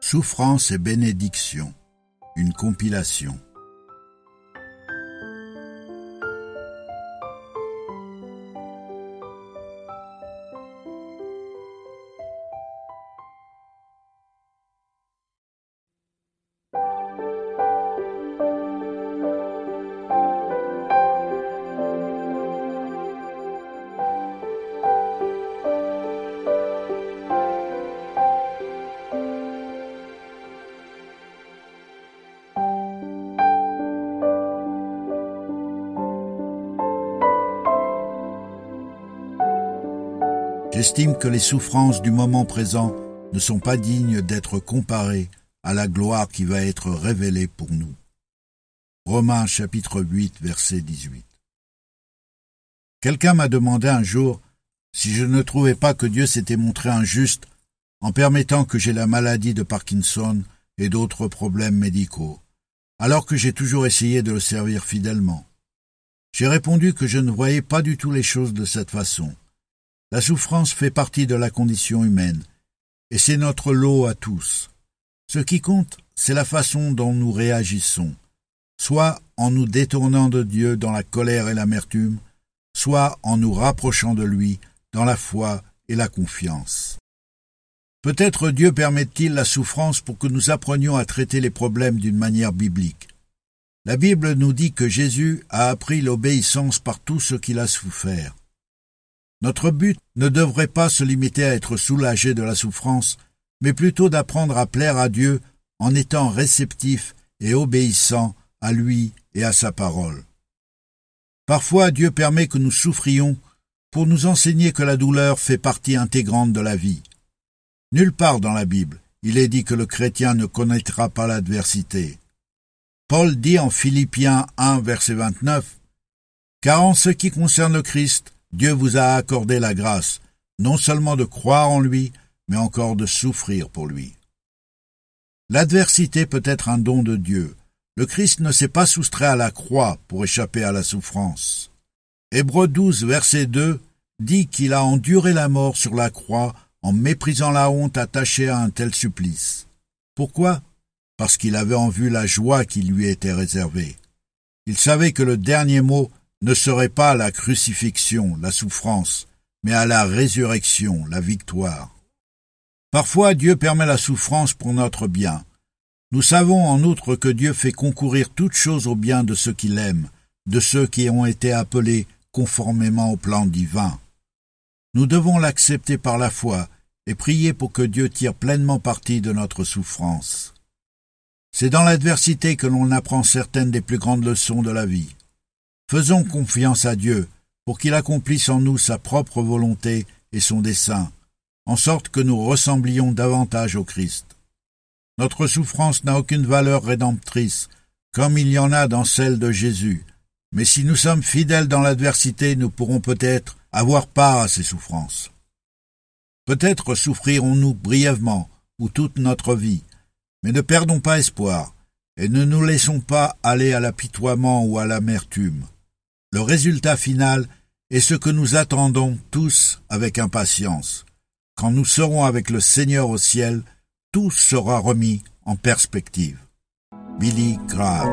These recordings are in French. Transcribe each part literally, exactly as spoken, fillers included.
Souffrance et bénédiction, une compilation. J'estime que les souffrances du moment présent ne sont pas dignes d'être comparées à la gloire qui va être révélée pour nous. Romains chapitre huit, verset dix-huit. Quelqu'un m'a demandé un jour si je ne trouvais pas que Dieu s'était montré injuste en permettant que j'aie la maladie de Parkinson et d'autres problèmes médicaux, alors que j'ai toujours essayé de le servir fidèlement. J'ai répondu que je ne voyais pas du tout les choses de cette façon. La souffrance fait partie de la condition humaine, et c'est notre lot à tous. Ce qui compte, c'est la façon dont nous réagissons, soit en nous détournant de Dieu dans la colère et l'amertume, soit en nous rapprochant de lui dans la foi et la confiance. Peut-être Dieu permet-il la souffrance pour que nous apprenions à traiter les problèmes d'une manière biblique. La Bible nous dit que Jésus a appris l'obéissance par tout ce qu'il a souffert. Notre but ne devrait pas se limiter à être soulagé de la souffrance, mais plutôt d'apprendre à plaire à Dieu en étant réceptif et obéissant à lui et à sa parole. Parfois, Dieu permet que nous souffrions pour nous enseigner que la douleur fait partie intégrante de la vie. Nulle part dans la Bible, il est dit que le chrétien ne connaîtra pas l'adversité. Paul dit en Philippiens un, verset vingt-neuf, « Car en ce qui concerne le Christ, Dieu vous a accordé la grâce, non seulement de croire en lui, mais encore de souffrir pour lui. » L'adversité peut être un don de Dieu. Le Christ ne s'est pas soustrait à la croix pour échapper à la souffrance. Hébreux douze, verset deux, dit qu'il a enduré la mort sur la croix en méprisant la honte attachée à un tel supplice. Pourquoi ? Parce qu'il avait en vue la joie qui lui était réservée. Il savait que le dernier mot ne serait pas à la crucifixion, la souffrance, mais à la résurrection, la victoire. Parfois, Dieu permet la souffrance pour notre bien. Nous savons en outre que Dieu fait concourir toutes choses au bien de ceux qu'il aime, de ceux qui ont été appelés conformément au plan divin. Nous devons l'accepter par la foi et prier pour que Dieu tire pleinement parti de notre souffrance. C'est dans l'adversité que l'on apprend certaines des plus grandes leçons de la vie. Faisons confiance à Dieu pour qu'il accomplisse en nous sa propre volonté et son dessein, en sorte que nous ressemblions davantage au Christ. Notre souffrance n'a aucune valeur rédemptrice, comme il y en a dans celle de Jésus, mais si nous sommes fidèles dans l'adversité, nous pourrons peut-être avoir part à ces souffrances. Peut-être souffrirons-nous brièvement ou toute notre vie, mais ne perdons pas espoir et ne nous laissons pas aller à l'apitoiement ou à l'amertume. Le résultat final est ce que nous attendons tous avec impatience. Quand nous serons avec le Seigneur au ciel, tout sera remis en perspective. Billy Graham.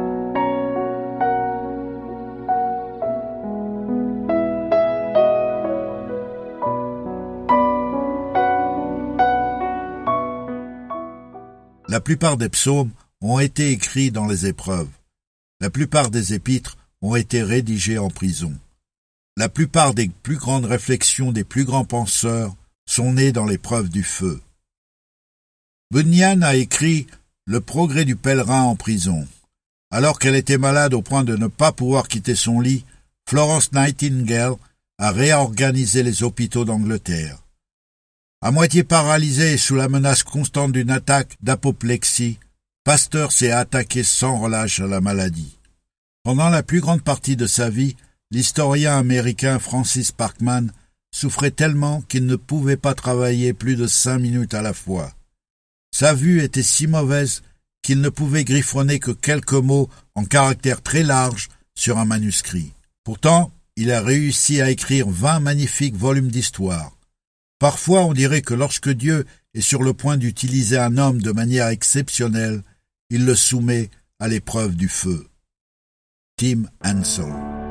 La plupart des psaumes ont été écrits dans les épreuves. La plupart des épîtres ont été rédigés en prison. La plupart des plus grandes réflexions des plus grands penseurs sont nées dans l'épreuve du feu. Bunyan a écrit « Le progrès du pèlerin en prison ». Alors qu'elle était malade au point de ne pas pouvoir quitter son lit, Florence Nightingale a réorganisé les hôpitaux d'Angleterre. À moitié paralysé et sous la menace constante d'une attaque d'apoplexie, Pasteur s'est attaqué sans relâche à la maladie. Pendant la plus grande partie de sa vie, l'historien américain Francis Parkman souffrait tellement qu'il ne pouvait pas travailler plus de cinq minutes à la fois. Sa vue était si mauvaise qu'il ne pouvait griffonner que quelques mots en caractères très larges sur un manuscrit. Pourtant, il a réussi à écrire vingt magnifiques volumes d'histoire. Parfois, on dirait que lorsque Dieu est sur le point d'utiliser un homme de manière exceptionnelle, il le soumet à l'épreuve du feu. Tim Ansel.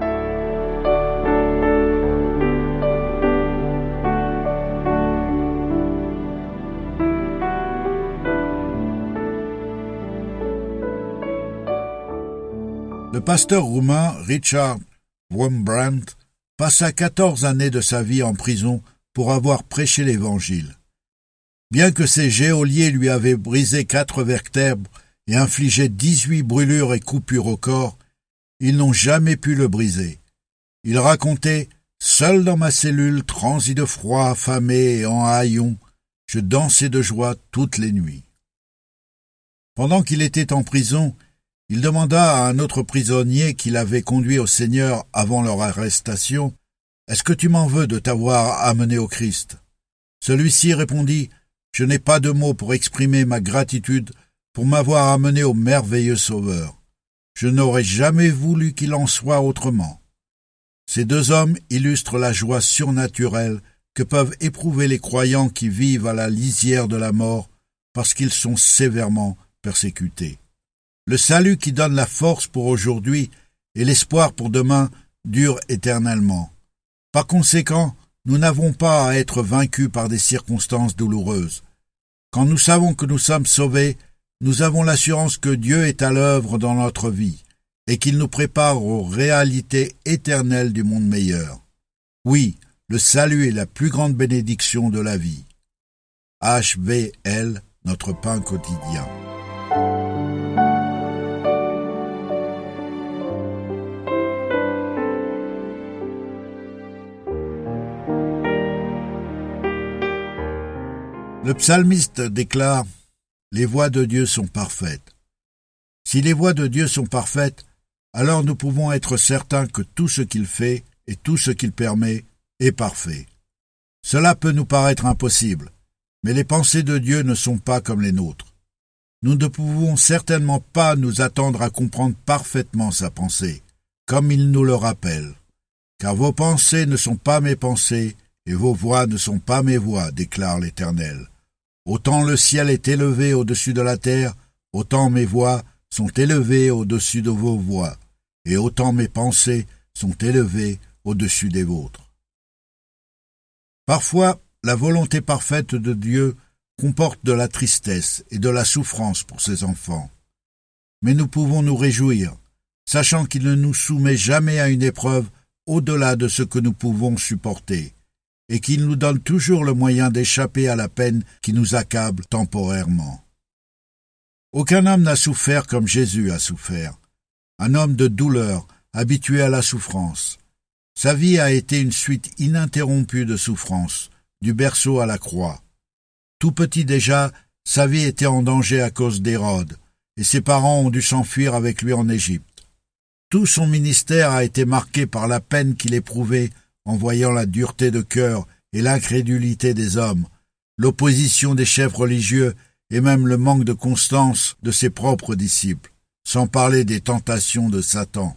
Le pasteur roumain Richard Wurmbrand passa quatorze années de sa vie en prison pour avoir prêché l'Évangile. Bien que ses geôliers lui avaient brisé quatre vertèbres et infligé dix-huit brûlures et coupures au corps, ils n'ont jamais pu le briser. Il racontait « Seul dans ma cellule, transi de froid, affamé et en haillons, je dansais de joie toutes les nuits. » Pendant qu'il était en prison, il demanda à un autre prisonnier qui l'avait conduit au Seigneur avant leur arrestation, « Est-ce que tu m'en veux de t'avoir amené au Christ ?» Celui-ci répondit, « Je n'ai pas de mots pour exprimer ma gratitude pour m'avoir amené au merveilleux Sauveur. Je n'aurais jamais voulu qu'il en soit autrement. » Ces deux hommes illustrent la joie surnaturelle que peuvent éprouver les croyants qui vivent à la lisière de la mort parce qu'ils sont sévèrement persécutés. Le salut qui donne la force pour aujourd'hui et l'espoir pour demain dure éternellement. Par conséquent, nous n'avons pas à être vaincus par des circonstances douloureuses. Quand nous savons que nous sommes sauvés, nous avons l'assurance que Dieu est à l'œuvre dans notre vie et qu'il nous prépare aux réalités éternelles du monde meilleur. Oui, le salut est la plus grande bénédiction de la vie. H V L, notre pain quotidien. Le psalmiste déclare « Les voies de Dieu sont parfaites. » Si les voies de Dieu sont parfaites, alors nous pouvons être certains que tout ce qu'il fait et tout ce qu'il permet est parfait. Cela peut nous paraître impossible, mais les pensées de Dieu ne sont pas comme les nôtres. Nous ne pouvons certainement pas nous attendre à comprendre parfaitement sa pensée, comme il nous le rappelle. Car vos pensées ne sont pas mes pensées, et vos voix ne sont pas mes voix, déclare l'Éternel. Autant le ciel est élevé au-dessus de la terre, autant mes voix sont élevées au-dessus de vos voix, et autant mes pensées sont élevées au-dessus des vôtres. Parfois, la volonté parfaite de Dieu comporte de la tristesse et de la souffrance pour ses enfants. Mais nous pouvons nous réjouir, sachant qu'il ne nous soumet jamais à une épreuve au-delà de ce que nous pouvons supporter, et qu'il nous donne toujours le moyen d'échapper à la peine qui nous accable temporairement. Aucun homme n'a souffert comme Jésus a souffert, un homme de douleur, habitué à la souffrance. Sa vie a été une suite ininterrompue de souffrances, du berceau à la croix. Tout petit déjà, sa vie était en danger à cause d'Hérode, et ses parents ont dû s'enfuir avec lui en Égypte. Tout son ministère a été marqué par la peine qu'il éprouvait en voyant la dureté de cœur et l'incrédulité des hommes, l'opposition des chefs religieux et même le manque de constance de ses propres disciples, sans parler des tentations de Satan.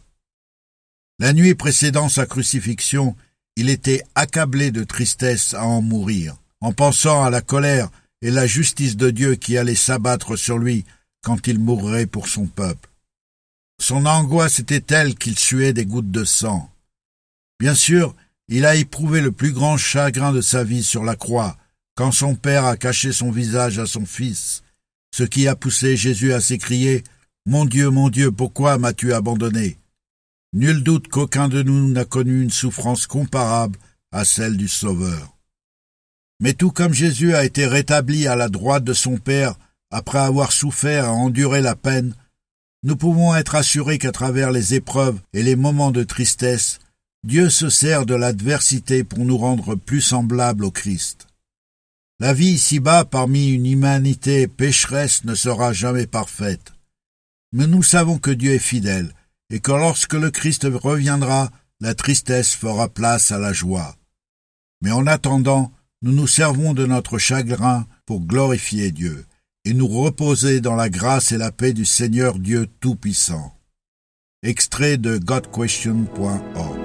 La nuit précédant sa crucifixion, il était accablé de tristesse à en mourir, en pensant à la colère et la justice de Dieu qui allait s'abattre sur lui quand il mourrait pour son peuple. Son angoisse était telle qu'il suait des gouttes de sang. Bien sûr, il a éprouvé le plus grand chagrin de sa vie sur la croix, quand son père a caché son visage à son fils, ce qui a poussé Jésus à s'écrier « Mon Dieu, mon Dieu, pourquoi m'as-tu abandonné ?» Nul doute qu'aucun de nous n'a connu une souffrance comparable à celle du Sauveur. Mais tout comme Jésus a été rétabli à la droite de son Père après avoir souffert et enduré la peine, nous pouvons être assurés qu'à travers les épreuves et les moments de tristesse, Dieu se sert de l'adversité pour nous rendre plus semblables au Christ. La vie ici-bas parmi une humanité pécheresse ne sera jamais parfaite. Mais nous savons que Dieu est fidèle et que lorsque le Christ reviendra, la tristesse fera place à la joie. Mais en attendant, nous nous servons de notre chagrin pour glorifier Dieu et nous reposer dans la grâce et la paix du Seigneur Dieu Tout-Puissant. Extrait de God Question point org.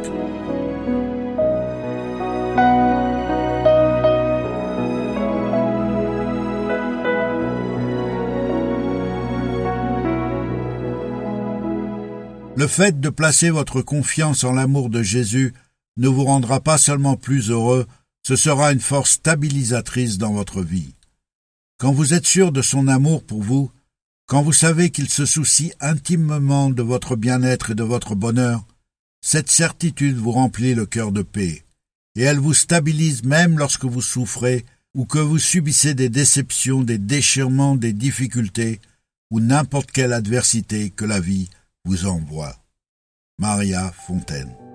Le fait de placer votre confiance en l'amour de Jésus ne vous rendra pas seulement plus heureux, ce sera une force stabilisatrice dans votre vie. Quand vous êtes sûr de son amour pour vous, quand vous savez qu'il se soucie intimement de votre bien-être et de votre bonheur, cette certitude vous remplit le cœur de paix, et elle vous stabilise même lorsque vous souffrez ou que vous subissez des déceptions, des déchirements, des difficultés ou n'importe quelle adversité que la vie vous envoie. Maria Fontaine.